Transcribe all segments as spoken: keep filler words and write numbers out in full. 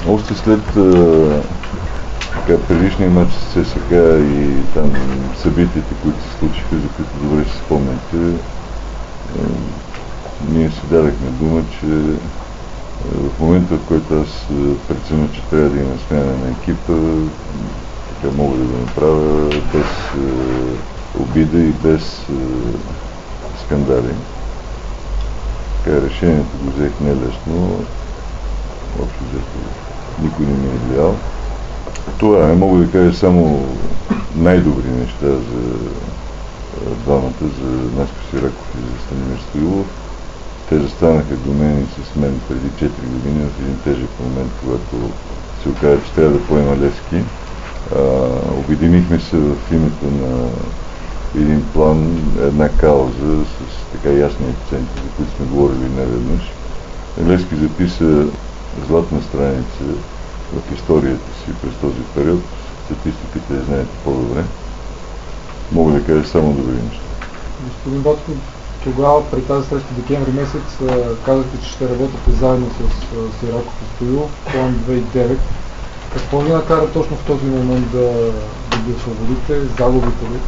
Още след а, така, предишния матч с ЦСКА и там събитията, които се случиха, за които добре си спомняте, а, ние си дадахме дума, че а, в момента, в който аз преценя, че трябва да има смяна на екипа, така мога да го направя без а, обида и без а, скандали. Така решението го взех нелесно, общо взето никой не ми е влиял. Това не мога да кажа само най-добри неща за двамата, за Наско Сираков и за Станимир Стоилов. Те застанаха до мен и с мен преди четири години в един тежък момент, когато се оказа, че трябва да поема Левски. А, обединихме се в името на един план, една кауза с така ясни акценти, за които сме говорили неведнъж. Левски записа златна страница в историята си през този период. Статистиката я знаете по-добре. Мога да кажа само добри неща. Господин Боцков, тогава при тази среща декември месец казахте, че ще работите заедно с Сираков и Стоилов, план две хиляди и девет. Какво ви накара точно в този момент да, да ги освободите? Загубите ли?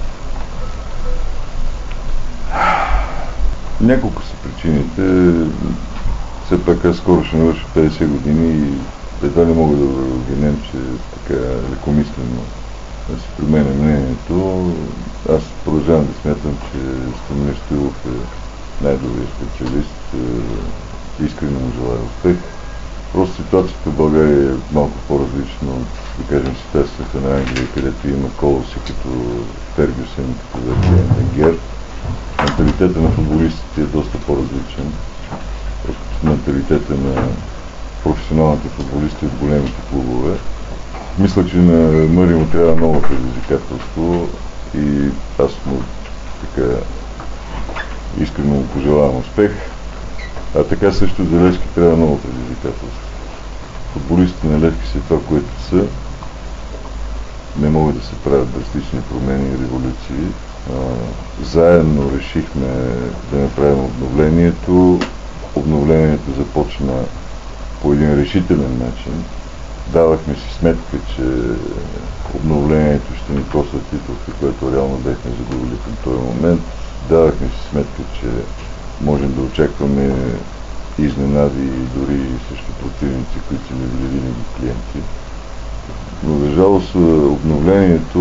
Няколко са причините. Все пак аз скоро ще навърша петдесет години и едва ли мога да обвинем, че така лекомислено да си променя мнението. Аз продължавам да смятам, че Станимир Стоилов е най-добрият специалист. Искрено му желая успех. Просто ситуацията в България е малко по-различна от, да кажем, ситуацията на Англия, където има колоси като Фергюсън, като Венгер. Менталитета на футболистите е доста по-различен от менталитета на професионалните футболисти от големите клубове. Мисля, че на Мъри му трябва ново предизвикателство и аз му така искрено му пожелавам успех. А така също за Левски трябва ново предизвикателство. Футболистите на Левски са това, което са. Не могат да се правят драстични промени и революции. Заедно решихме да направим обновлението. Обновлението започна по един решителен начин. Давахме си сметка, че обновлението ще ни коства титулка, което реално бехме загубили към този момент. Давахме си сметка, че можем да очакваме изненади и дори срещу противници, които са ни били винаги клиенти. Но за жалост обновлението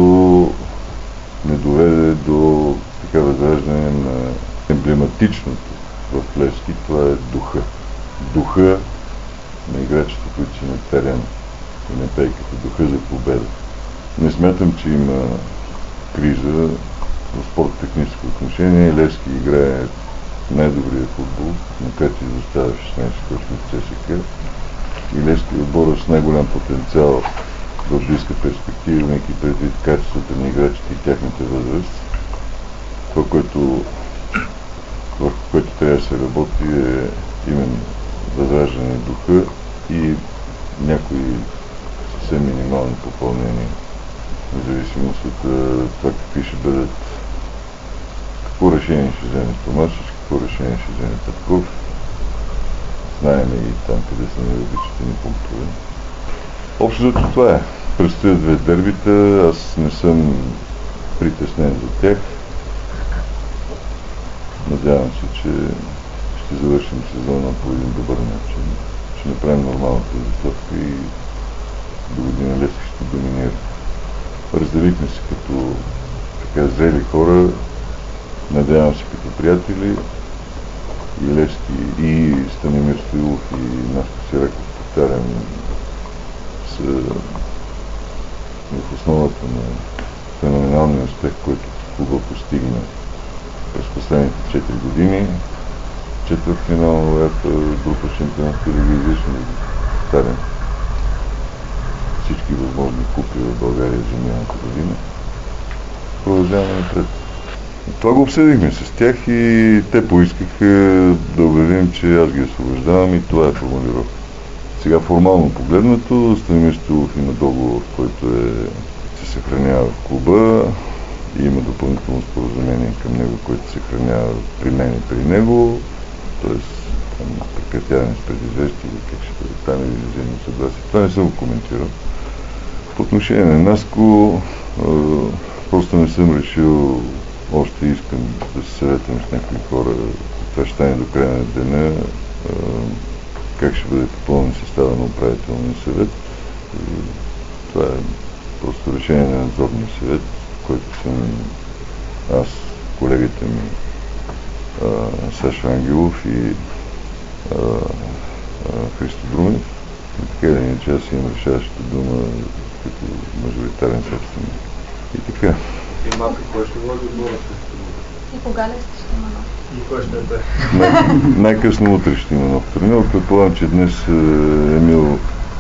не доведе до така възраждане на емблематичното в Левски. Това е духа. Духа на играчите, които са на терен и на пейката. Духа за победа. Не смятам, че има криза в спорт-техническо отношение. Левски играе най-добрия футбол, макар че изостава шестнайсет точки в ЦСКА. И Левски е отбора с най-голям потенциал в близка перспектива, имайки предвид качеството на играчите и тяхната възраст. Това, което, върху което трябва да се работи, е именно възраждане на духа и някои съвсем минимални попълнения, в зависимост от това какви ще бъдат, какво решение ще вземе Томашич, какво решение ще вземе Петков. Знаем и там, къде са най-обичате ни пунктове. Общо зато това е. Предстоят две дербита, аз не съм притеснен за тях. Надявам се, че ще завършим сезона по един добър начин. Ще направим нормалната застройка и до година Левски ще доминира. Разделихме се като така зрели хора, надявам се като приятели. И Левски, и Станимир Стоилов, и Наско Сираков, повтарям, са в основата на феноменалния успех, който клуба постигна през последните четири години. Четвъртфинал на УЕФА, група шампионат по телевизия, ще ги повтарям всички възможни купи в България за миналата година. Продължаваме напред. Това го обсъдихме с тях и те поискаха да обявим, че аз ги освобождавам и това е формулировка. Сега формално погледнато, Станимир Стоилов има договор, който е, се съхранява в клуба и има допълнително споразумение към него, което се съхранява при мен и при него. Тоест прекратяване с предизвестие или как ще бъде там или взаимно съгласие. Това не съм го коментирал. По отношение на Наско, просто не съм решил, още искам да се съветвам с някои хора, това ще стане до края на деня, как ще бъде попълнен състава на управителния съвет. Това е просто решение на надзорния съвет, който съм аз, колегите ми Саша Ангелов и а, а, Христо Друмев. И така да иначе аз имам решаващата дума като мажоритарен собственик. И така. И малко кой ще вложи отбора? И кога ли ще има нов? И кой ще е? Най- най-късно утре ще има нов треньор. Предполагам, че днес Емил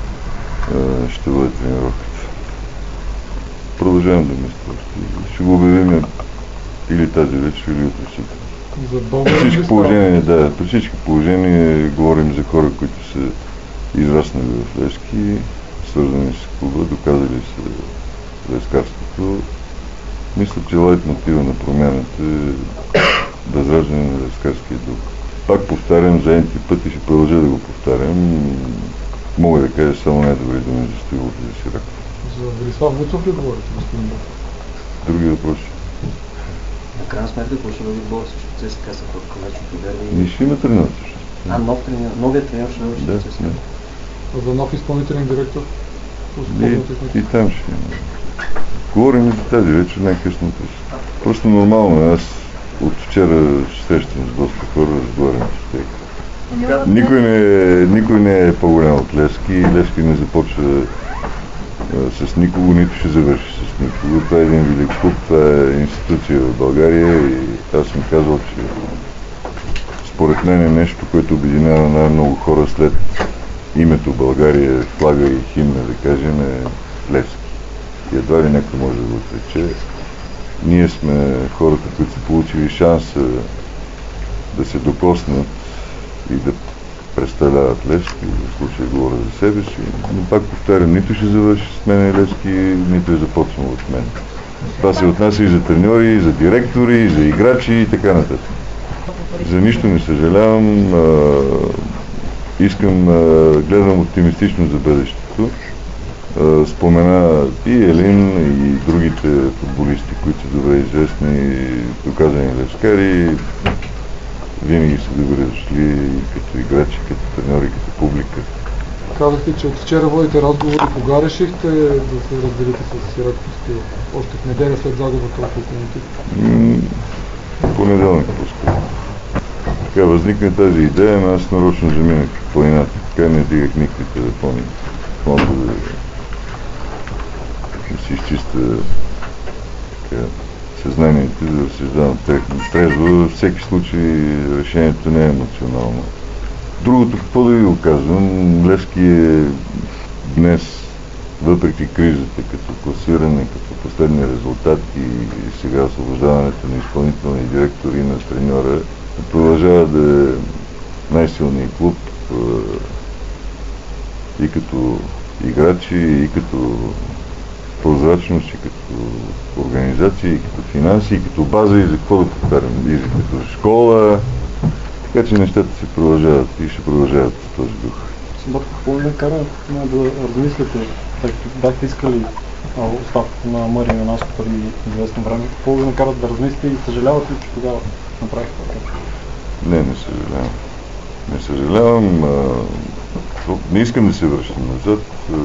а, ще бъде тренировката. Продължавам да мисля. Ще го обявим или тази вечер, или утре сутрин. За При всички положения, да, при всички положения говорим за хора, които са израснали в Левски, свързани с клуба, доказали са левскарството. Мисля, че лайт мотива на промяната е възраждане на левскарския дух. Пак повтарям, за един път и ще продължа да го повтарям. Мога да кажа само най-добри думи за Стоилов и за Сираков. За Велислав Вуцов ли говорите, господин Бог? Други въпроси? На крайна сметка, какво ще бъде отбор срещу ЦСКА са под колечното дерби? И ще има треньор също. А, нов треньор, новият треньор ще научи Да, ЦСКА. да. А за нов изпълнителен директор? И, и там ще има. Говорим и за тази вечер, най-късно. Просто нормално. Аз от вчера срещам с доста хора, разговарям с тях. Никой не, никой не е по-голям от Левски. Левски не започва а, с никого, нито ще завърши с никого. Това е един велик клуб, това е институция в България и аз съм казал, че според мен е нещо, което обединява най-много хора след името България, флага и химна, да кажем, е Левски. И едва ли някой може да го отрече. Ние сме хората, които са получили шанса да се докоснат и да представляват Левски, в случая говоря за себе си, но пак повтарям, нито ще завърши с мен Левски, нито е започнал от мен. Това се отнася и за треньори, и за директори, и за играчи и така нататък. За нищо не съжалявам, а, искам, а, гледам оптимистично за бъдещето. А, спомена и Елин, и другите футболисти, които са добре известни, доказани левскари. Винаги са добре дошли като играчи, като треньори, като публика. Казахте, че от вчера водите разговори. Кога решихте да се разделите с Сираков Стоилов? Още в неделя след загубата от Локомотив? Понеделник по-скоро. Така възникна тази идея, но аз нарочно заминах в планината. Така не дигах никакви телефони. Мога да, да си изчиста така, съзнанието, да се задавам трезво. Във всеки случай решението не е емоционално. Другото, какво да ви го казвам, Левски е днес, въпреки кризата, като класиране, като последни резултати и сега освобождаването на изпълнителния директор и на треньора, продължава да е най-силният клуб и като играчи, и като прозрачност, и като организация, и като финанси, и като база, и за какво да повтарям, и за като школа. Така че нещата се продължават и ще продължават в този дух. Съботка, какво ви кара да размислите, тъй като бяхте искали оставката на Мария Янашко преди известно време, какво ви накарат да размислите и съжалявате ли, че тогава направихте така? Не, не съжалявам. Не съжалявам. А, не искам да се връщам назад. А,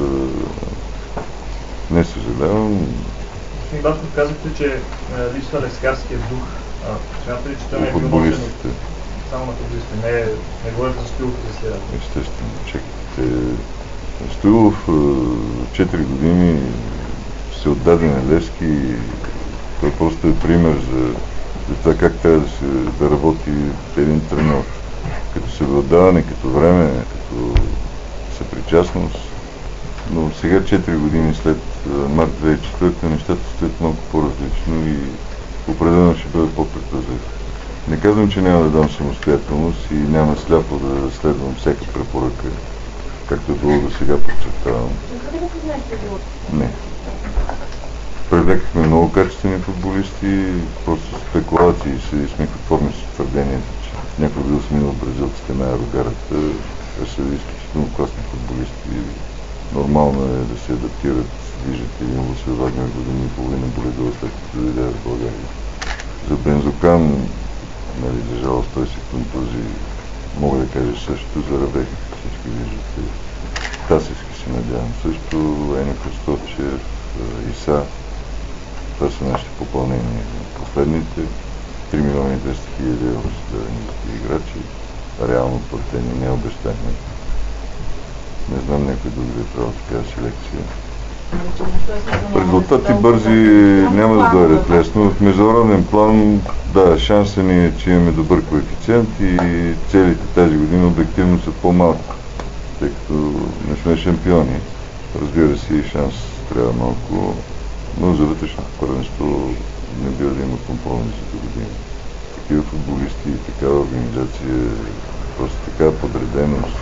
не съжалявам. Господин Батков, казахте, че е, липсва левскарския дух. Смятате ли, че той не е бил носен само на футболистите? Не, не говорите за Стоилов и за Сираков? Естествено. Чекайте. Стоилов четири години се отдаде на Левски и той просто е пример за, за това как трябва да, се, да работи един треньор. Като себеотдаване, като време, като съпричастност. Но сега, четири години след март две хиляди и четвърта, нещата стоят малко по-различно и определено ще бъде по-предпазлив. Не казвам, че няма да дам самостоятелност и няма сляпо да следвам всяка препоръка, както е било до сега, подчертавам. Не. Привлекахме много качествени футболисти, просто спекулации и смехотворни с твърденията, че някой бил сменил бразилците на аерогарата, те са изключително класни футболисти. Нормално е да се адаптират. Виждате, един Лусил Вагнер години и половина боледува след като дойде в България. За Бензокан, нали, за жалост той си към този, мога да кажа също, за Рабех, всички виждате. Тасевски се надявам също, Ени Костовчев, Иса. Това са нашите попълнения. Последните три милиона и двеста хиляди евро са играчи, реално платени, не обещани. Не знам някой друг да е правил такава селекция. Резултати бързи няма да дойдат лесно. В международен план, да, шанса ни е, че имаме добър коефициент и целите тази година обективно са по-малко, тъй като не сме шампиони. Разбира се, и шанс трябва малко, но за вътрешното първенство не бива да има компромис за година. Такива футболисти и такава организация, просто такава подреденост.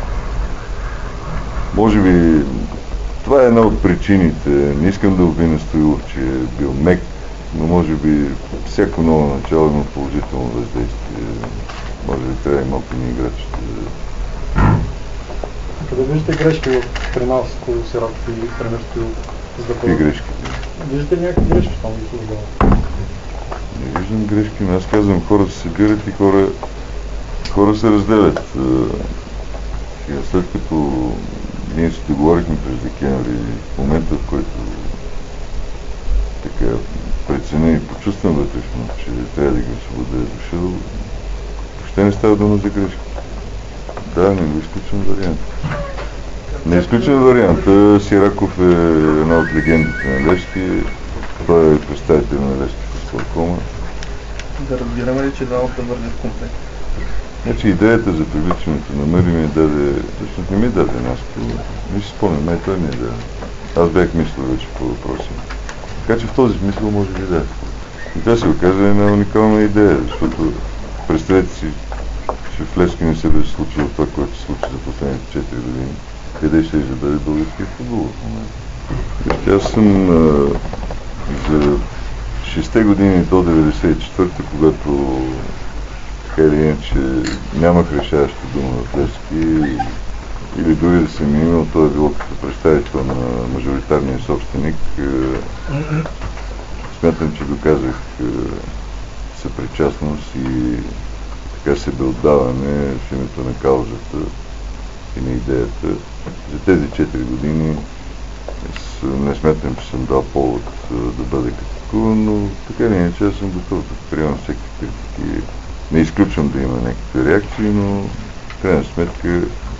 Може би това е една от причините. Не искам да обвиня Стоилов, че е бил мек, но може би всяко ново начало има положително въздействие. Може би трябва и малко ни играчите. Къде виждате грешки при нас, които си работи и тренер Стоилов? Какви грешки? Виждате някакви грешки там ги създава? Не виждам грешки, но аз казвам, хора се събират и хора, хора се разделят. Сега, след като ние се договорихме през декември, в момента, в който така преценя и почувствам вътрешно, че трябва да ги освободя е дошъл, въобще не става дума за грешка. Да, не го изключвам вариант. Не изключвам вариант. Сираков е една от легендите на Левски. Той е представител на Левски с Фалкома. Да разбираме ли, че двамата вървят в комплект? Значи идеята за привличането на Мъри ми даде, всъщност не ми даде нещо, не си спомням, май той ми е даде. Аз бях мислил вече по въпроси. Така че в този смисъл може би да. И това се оказа една уникална идея, защото представете си, че в Левски не се беше случило това, което се случи за последните четири години. Къде ще да бъде българския футбол в момента. Аз съм а, за шестте години до деветдесет и четвърта, когато така или иначе нямах решаваща дума в Левски, или дори да съм имал, това е било като представител на мажоритарния собственик. Смятам, че доказах съпричастност и така себеотдаване в името на каузата и на идеята. За тези четири години не смятам, че съм дал повод да бъде критикуван, но така или иначе аз съм готов да приемам всеки критики. Не изключвам да има някакви реакции, но в крайна сметка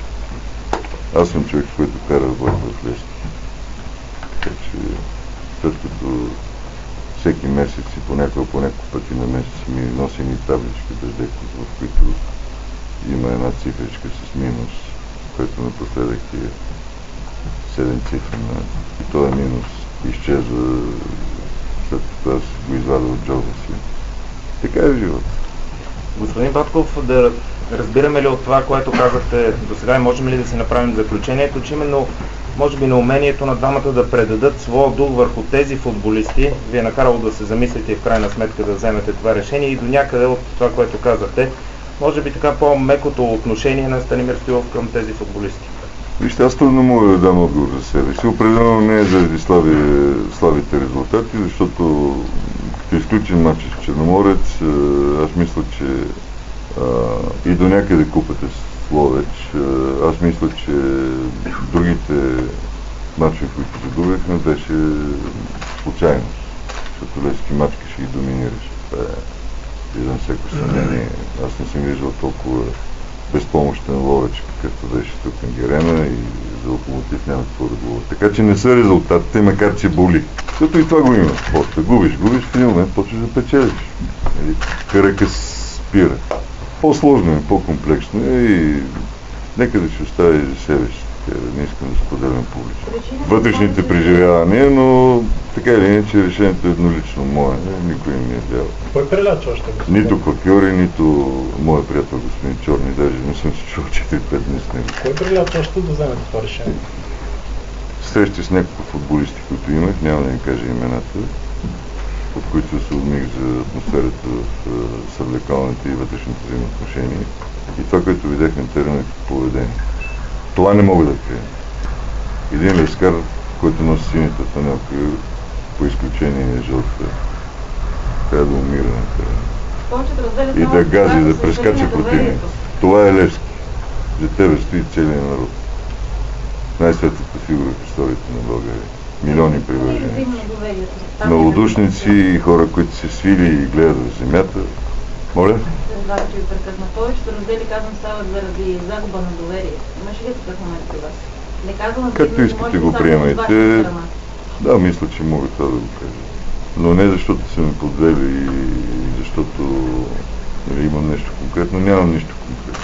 аз съм човек, който кара работа в Левски. Така че след като всеки месец и понякога по няколко пъти на месец ми носи ни таблички без декот, в които има една цифричка с минус, което напоследък е седем цифри, и този минус изчезва след като аз го извадя от джоба си. Така е живот. Господин Батков, да разбираме ли от това, което казахте до сега и можем ли да си направим заключението, че именно може би на умението на двамата да предадат своя дух върху тези футболисти ви е накарало да се замислите и в крайна сметка да вземете това решение и до някъде от това, което казахте, може би така по-мекото отношение на Станимир Стоилов към тези футболисти? Вижте, аз трудно мога да дам отговор за себе си. Определено не е заради слаби, слабите резултати, защото като изключим матча с Черноморец, аз мисля, че а, и до някъде купата с Ловеч, аз мисля, че другите матчи, които загубихме, беше случайност, защото Левски мачки ще ги доминираш. Това е виждам всяко съмнение. Аз не съм виждал толкова безпомощен Ловеч, какъвто беше тук на Герена и за Локомотив няма какво да говоря. Така че не са резултатите, макар че боли. Защото и това го има в спорта. Губиш, губиш, в един момент почваш да печелиш. Кръка спира. По-сложно е, по-комплексно е и нека да ще оставя и за себе си. Не искам да споделям публично. Вътрешните преживявания, но така или иначе решението е еднолично мое. Никой не ми е дял. Кой приляча още? Нито Кокьори, нито моят приятел господин Чорни, даже не съм се чувал четири-пет дни с него. Кой приляча още да вземе това решение? Срещи с няколко футболисти, които имах, няма да им кажа имената. от които се обмих за атмосферата в съвлекалните и вътрешните взаимоотношения и това, което видях на терена като поведение. Това не мога да приема. Един лескар, който носи синята фанелка, по изключение е жълта, трябва да умира на терена. И да гази, да прескача противник. Това е Левски. За тебе стои целият народ. Най-светлата фигура в историята на България. Милиони привържени. Малодушници и хора, които се свили и гледат в земята. Моля? Да, че ви прекъсна. Повечето раздели, казвам, стават заради загуба на доверие. Имаш ли такъв момент при вас? Не казвам, както искате го приемайте. Да, мисля, че мога това да го кажа. Но не защото са ме подвели и защото нали, имам нещо конкретно. Нямам нищо конкретно.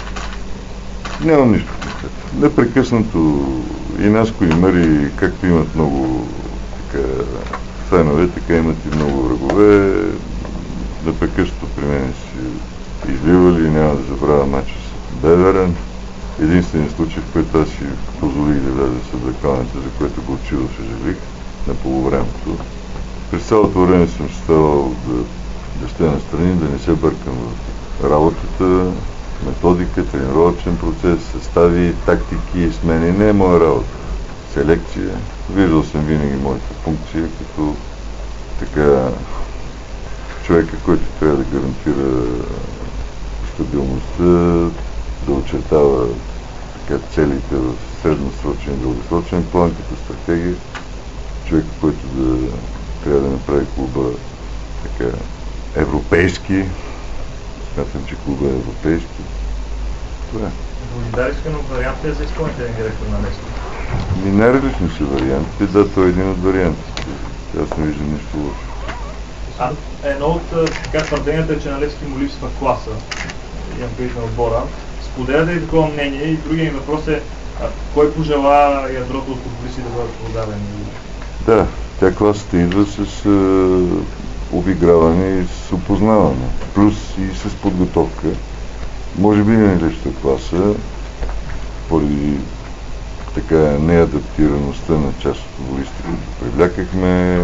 Нямам нищо конкретно. Непрекъснато и Наско и Мари, както имат много така, фенове, така имат и много врагове. Непрекъснато при мен си изливали и няма да забравя мача с Беверен. Единственият случай, в който аз си позволих да вляза в съблекалните, за което го отчудо съжалих на полувремето. През цялото време съм ставал да, да сте настрани, да не се бъркам в работата, методика, тренировъчен процес, състави, тактики, смени. Не е моя работа. Селекция. Виждал съм винаги моята функция като така човека, който трябва да гарантира стабилността, да очертава така целите в средносрочен и дългосрочен план като стратегия. Човек, който да трябва да направи клуба така европейски. Смятам, че клуба е европейски. Това е. Володарискано вариант е за изпълнителен директор на Левски? Ми най-различни са вариантите. Да, това е един от вариантите. Аз не виждам нищо лошо. А едно от така твърденията е, че на Левски му липсва класа. Имам предвид на отбора. Споделяте ли такова мнение? И другия ми въпрос е, а, кой пожела ядрото от футболисти да бъдат продадени? Да, тя класата идва с е, обиграване и с опознаване. Плюс и с подготовка. Може би не е липсва класа, поради така неадаптираността на част от футболистите, които привлякахме,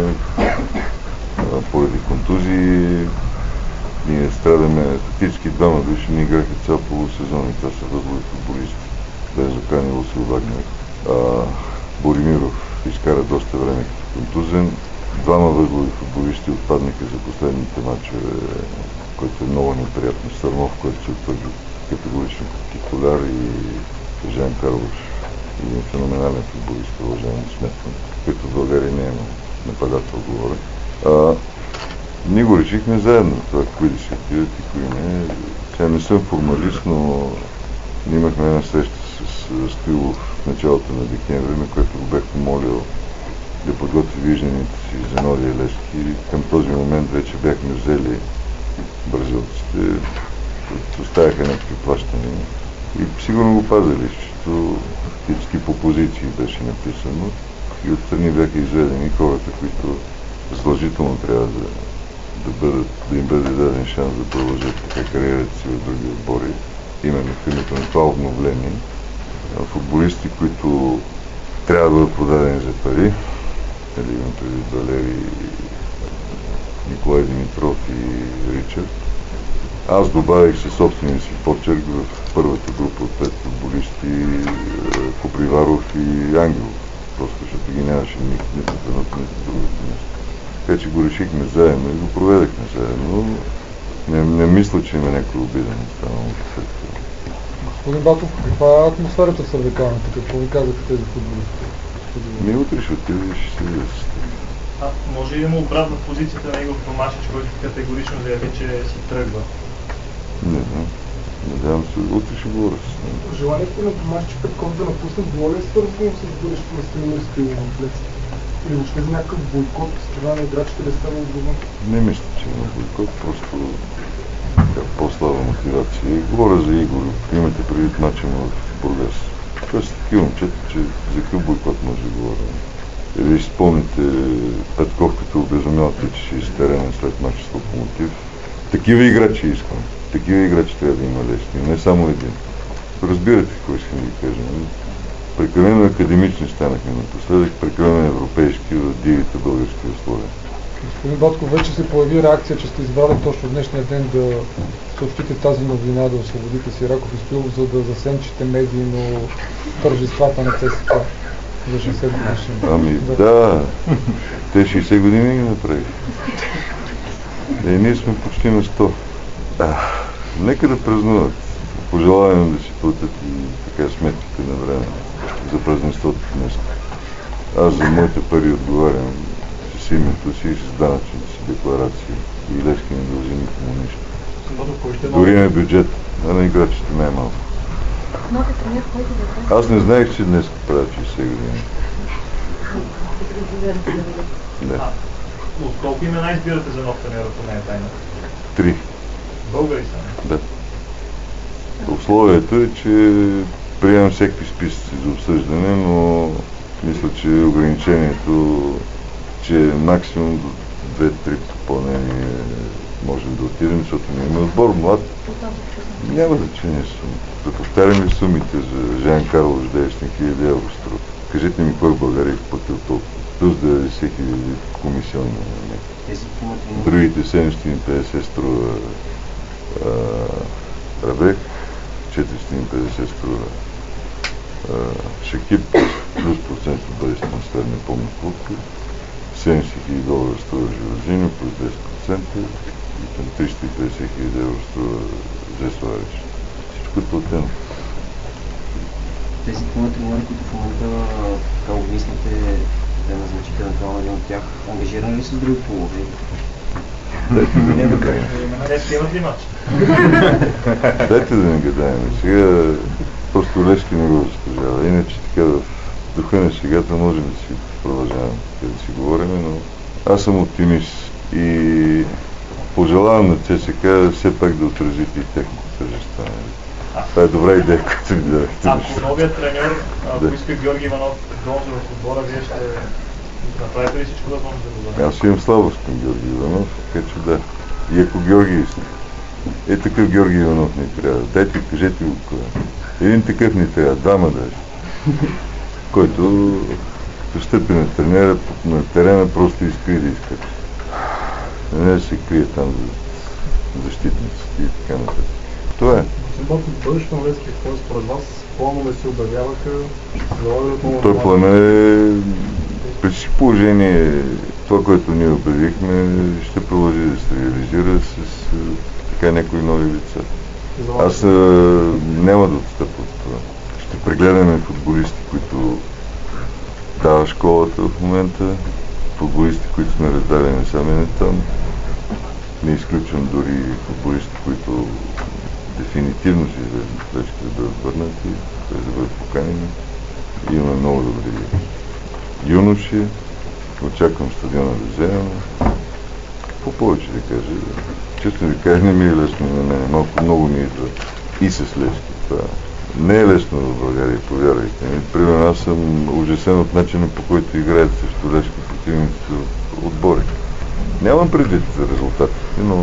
поради контузии. Ние страдаме фактически двама души, ние играха цял полусезон и това са възлови футболисти. Безокранило се Вагнер. Боримиров изкара доста време като контузен. Двама възлови футболисти отпаднаха за последните матчове, който е много неприятно. Сърмов, който се утвърди категорично титуляр и Жан Карлош. Един феноменален футболист, уважаем сметкам, който в България не има нападател, говоря. А, ние го решихме заедно, това кои да се отидат и кои не. Сега не съм формалист, но имахме една среща с Стоилов в началото на декември, на което го бях помолил да подготви вижданията си за новия Левски. Към този момент вече бяхме взели бразилците, които оставяха някакви плащания. И сигурно го пазали, защото фактически по позиции беше написано и отстрани бяха изведени хората, които задължително трябва да, да, бъдат, да им бъде даден шанс да продължат така кариерата си в други отбори. Именно в името на това обновление. Футболисти, които трябва да бъдат продадени за пари, или имам преди Валери, Николай Димитров и Ричард. Аз добавих със собствения си почерк в първата група от пет футболисти Коприваров и Ангелов. Просто защото ги нямаше нито в едното, нито в другото място. Така че го решихме заедно и го проведахме заедно. Не, не мисля, че има някой обиден останал от сърце. Господин Батов, каква е атмосферата в съблекалната? Какво ви казаха тези футболисти? Ми утре ще отиде и ще се видя. А може ли да му обратна позицията на Игор Томашич, който категорично заяви, че си тръгва? Не знам. Надявам се, утре ще говоря с него. Желанието на Томашич Петков да напусне, било ли е свързано с бъдещето на Станимир Стоилов в Левски? Или въобще за някакъв бойкот с това на играчите да става отговорен? Не мисля, че има бойкот, просто по-слаба мотивация. Говоря за Игор. Имате предвид мача в Бургас. Това са такива момчета, че за какъв бойкот може да говоря. Или спомните Петков, като обезумял тичеше из терена след мача с Локомотив. Такива играчи искам. Такива играчи трябва да има Левски, не само един. Разбирате какво искам да ви кажа. Прекалено академични станахме напоследък, прекалено европейски в дивите български условия. Господин Ботков, вече се появи реакция, че сте избрали точно днешния ден да съобщите тази новина, да освободите Сираков и Стоилов, за да засенчите медийно тържествата на ЦСКА за шейсет годишни. Ами да, да. Те шейсет години ги направиха. И ние сме почти на сто. А, нека да празнуват. Пожелавам да си платят и така сметките на време за празненството днес. Аз за моите пари отговарям с името си и с данъчните си декларации и Левски не дължи никому нищо. Дори на бюджет, а на играчите най-малко. Аз не знаех, че днес правят шейсет години. Да. От колко имена избирате за нов тренер, ако не е тайна? Три. Българи са? Да. Условието е, че приемам всеки списъци за обсъждане, но мисля, че ограничението, че максимум до две-три попълнения можем да отидем, защото ние имаме отбор млад. Няма значение суми. Да повтарям ли сумите за Жан Карло деветстотин хиляди евро струва. Кажете ми кой в България е платил толкова. Плюс деветдесет хиляди комисионни. Другите седемстотин и петдесет струва Рабек, четиристотин и петдесет струва Шакип, плюс процент от бъдещ трансфер, не помня колко. седемдесет хиляди долара струва Живазино, плюс десет процента и към триста и петдесет хиляди евро струва Жесуареш. Всичко е платено. Тези твои треньори, които в момента така обмислите да назначите евентуално един от тях, ангажирани ли с други полови? Дайте да не гадаем. Днес имат ли мач? Дайте да не гадаем. Сега просто Левски не го заслужава. Иначе така в духа на шегата можем да си продължаваме да си говорим, но аз съм оптимист и пожелавам на ЦСКА все пак да отразите и техните тържества. Това е добра идея, която ми дадахте. Ако новият треньор поиска Георги Иванов Дончев в отбора, вие ще направите ли всичко възможно да го бъде? Аз имам слабост към Георги Иванов, така че да. И ако Георги е такъв Георги Иванов не трябва, дайте, кажете го кой. Един такъв не трябва, двама даже. Който постъпи на тренера, на терена просто иска и да иска. Не да се крие там за защитниците и така нататък. Това е. Бъдещето на Левски какво е според вас? Планове се обявяваха, ще се заложи отново. Той план е при всички положение, това, което ние обявихме, ще продължи да се реализира с така някои нови лица. Аз а, няма да отстъпя от това. Ще прегледаме футболисти, които дава школата в момента, футболисти, които сме раздали не сами не там. Не изключвам дори футболисти, които дефинитивно си излезат вече да бъдат върнати, да бъдат поканени. Имаме много добри юноши, очаквам стадиона да вземем. Какво повече да кажа? Честно ви кажа, не ми е лесно на мен, малко много ми идва и с Левски. Това не е лесно в България, повярвайте ми. Примерно аз съм ужасен от начина, по който играят срещу Левски противниците отбори. Нямам предвид за резултатите, но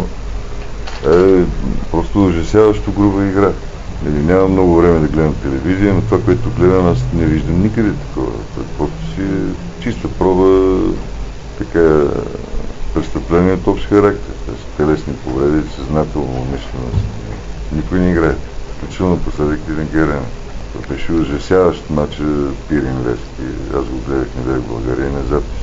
е просто ужасяващо груба игра. Или нямам много време да гледам телевизия, но това, което гледам, аз не виждам никъде такова. Просто си е чиста проба така престъпление от общ характер. Т.е. телесни повреди, съзнателно, умишлено. Никой не играе. Включително последък и Герена. Това беше ужасяващ матч Пирин Левски. Аз го гледах, не бях в България на запис.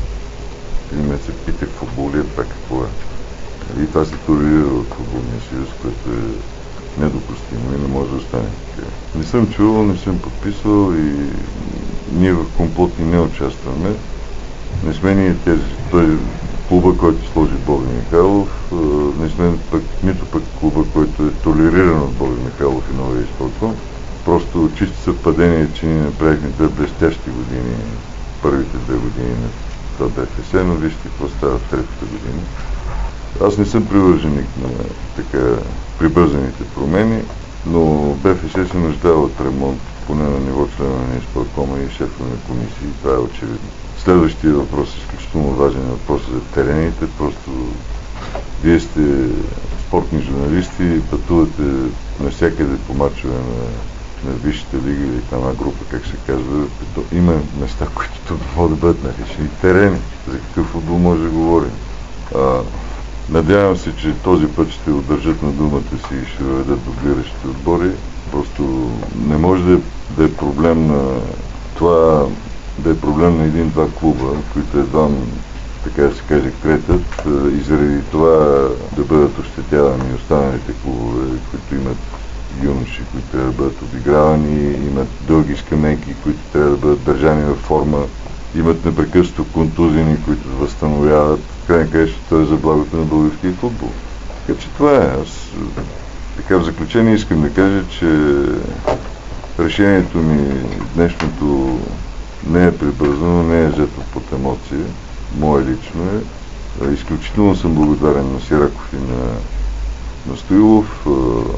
И ме се питах футбол ли е, пак какво е. И това се толерира от футболния съюз, което е недопустимо и не може да остане така. Не съм чувал, не съм подписвал и ние в комплот не участваме. Не сме ние тези, той клуба, който сложи Боби Михайлов, не сме пък, нито пък клуба, който е толериран от Боби Михайлов и новия изпълком. Просто чисто съвпадение, че ние направихме две блестящи години, първите две години на това БФС, но вижте какво става в третата година. Аз не съм привърженик на така прибързаните промени, но БФС се нуждава от ремонт, поне на ниво члена на изпълкома и шефа на комисии, това е очевидно. Следващия въпрос е изключително важен въпрос за терените, просто вие сте спортни журналисти, пътувате навсякъде по мачове на на Висшата лига или една група, как се казва, като има места, които тук могат да бъдат наречени терени. За какъв футбол може да говорим? А, надявам се, че този път ще удържат на думата си и ще въведат дублиращите отбори. Просто не може да е, да е проблем на това, да е проблем на един-два клуба, които едва, така да се каже, кретат и заради това да бъдат ощетявани останалите клубове, които имат юноши, които трябва да бъдат обигравани, имат дълги скамейки, които трябва да бъдат държани във форма, имат непрекъснато контузини, които възстановяват. В крайна краща това е за благото на българския футбол. Така че това е. Аз така в заключение искам да кажа, че решението ми днешното не е прибързано, не е взето под емоция. Мое лично е. Изключително съм благодарен на Сираков и на, на Стоилов.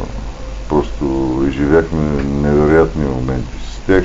Просто изживяхме невероятни моменти с тях.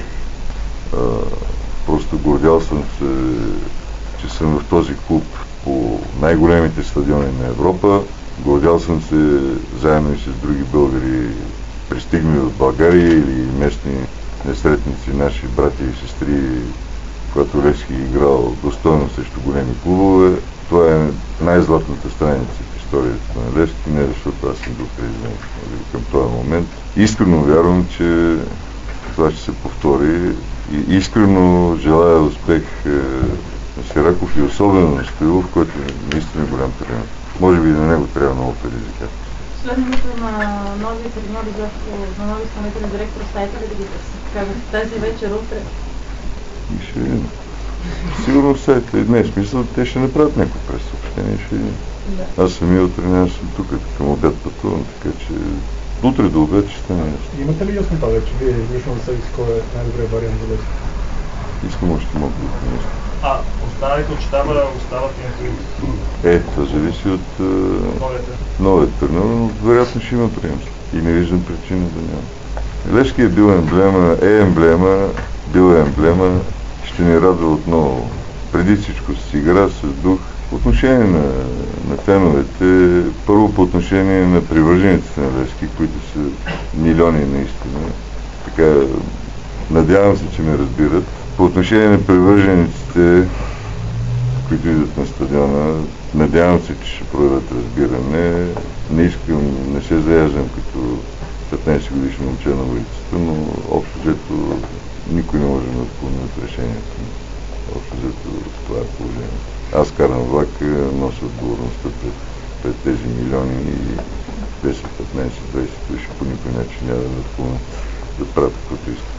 Просто гордял съм се, че съм в този клуб по най-големите стадиони на Европа. Гордял съм се заедно и с други българи, пристигнали от България или местни несретници, наши братя и сестри, когато Левски е играл достойно срещу големи клубове. Това е най-златната страница в историята на Левски, не защото аз съм бил президент към този момент. Искрено вярвам, че това ще се повтори и искрено желая успех е, на Сираков и особено на Стоилов, който е наистина голям тренер. Може би на него трябва много предизвикателство. След името на нови треньори, за нови изпълнителни директори, оставите ли да ги кажат тази вечер, утре? И ще видим. Сигурно сайта и днес. Мисля, те ще направят някой пресъобщение, ще видим. Да. Аз самия утре няма съм тук, към обяд пътувам, така че утре до обяд ще стане ясно. Имате ли яснота вече? Вие лично за себе си кой е най-добрият вариант за Левски? Искам още малко да помисля. А, останалите от щаба остават и на Е, това зависи от uh, новият тренер, но вероятно ще има приемство. И не виждам причина да няма. Левски е бил емблема, е емблема, бил е емблема, ще ни радва отново. Преди всичко с игра, с дух. По отношение на, на феновете, първо по отношение на привържениците на Левски, които са милиони наистина. Така, надявам се, че ме разбират. По отношение на привържениците, които идват на стадиона, надявам се, че ще проявят разбиране. Не искам, не се заяждам като петнайсет годишно момче на улицата, но общо взето никой не може да отклони от решението. Общо взето това е положение. Аз карам влак, нося отговорността пред, пред тези милиони и десет, петнайсет, двайсет души по никой начин няма да отклонят да правят каквото искат.